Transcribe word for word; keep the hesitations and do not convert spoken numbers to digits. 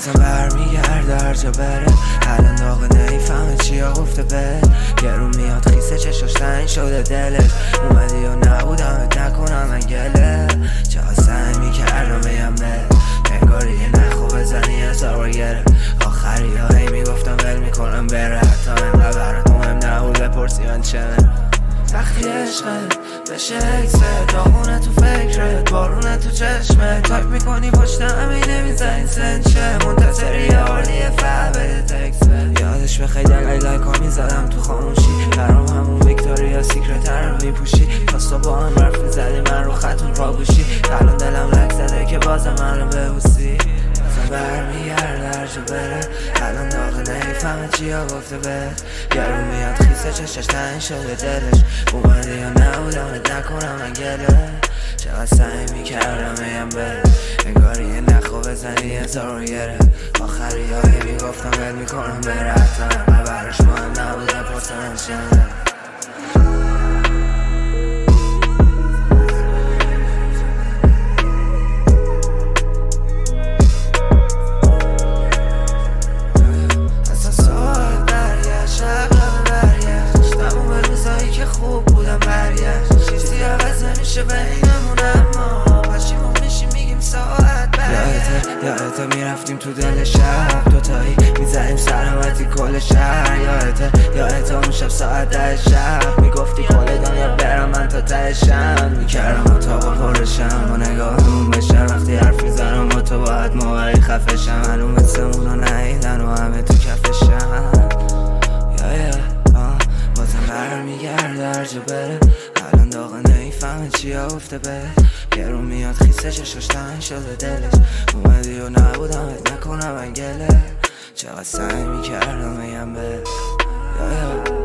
بازم برمیگرده هر جا بره. الان داغ نمیفهمه چیا گفته به گرون میاد خیسه چشاش تنگ شده دلش. اومدی و نبودمت نکنم من گله. چقدر سعی میکردم بگم به انگاری یه نخو بزنی هزار بار گره. آخری ها هی میگفتم ول میکنم بره. حتی انقدر برات مهم نبود بپرسی من چمه. وقتی عشقت بشه اکست داغونه تو فکرت بارونه تو چشمت. تایپ میکنی پشت همی نمیزنی سنچه منتظری یه حالیه فهبه تکست. یادش بخی دقیقی لایک ها میزدم تو خاموشی. برام همون ویکتوریا سیکرت رو میپوشی. پاستا با هم حرف میزدی من رو خطون پاگوشی. الان دلم لک زده که بازم من رو ببوسی. بازم برمیگرده هر جا بره. الان داغ نمیفهمه چیا گفته بهت گرون میاد خیسه چشاش تنگ شده دلش. اومده یا نبودمت نکنم من گله. چقدر سعی میکردم بگم بره انگاری یه نخو بزنی هزار رو گره. آخری هایی میگفتم ول میکنم بره. حتی انقدر براش مهم نبود بپرسم من چمه. خوب بودم برگشت چیزی عوض نمیشه بینمون اما پشیمون میشیم میگیم ساعت برگشت. یادته میرفتیم تو دل شب دوتایی میزنیم سلامتی کل شهر. یادته یادته اون شب ساعت ده شب میگفتی کل دنیا برم من تا تهشم. میکردم تا با پرشم با نگاهمون بشر. وقتی حرف میزنم با تو باید موقعی خفشم. معلوم مثل اونا نیدن و همه تو کفشم. برمیگرده هر جا بره. الان داغ نمیفهمه چیا گفته به گرون میاد خیسه چشاش تنگ شده دلش. اومدی و نبودمت نکنم من گله. چقدر سعی میکردم بگم به